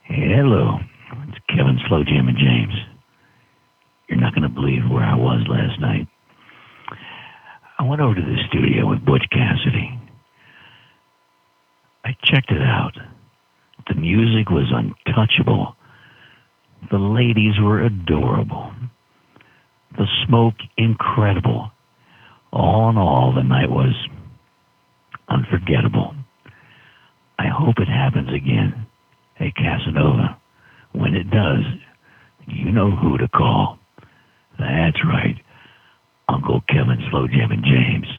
Hello, it's Kevin Slow Jam and James. You're not going to believe where I was last night. I went over to the studio with Butch Cassidy. I checked it out. The music was untouchable. The ladies were adorable. The smoke incredible. All in all, the night was unforgettable. I hope it happens again. Hey, Casanova, when it does, you know who to call. That's right, Uncle Kevin Slow Jam and James.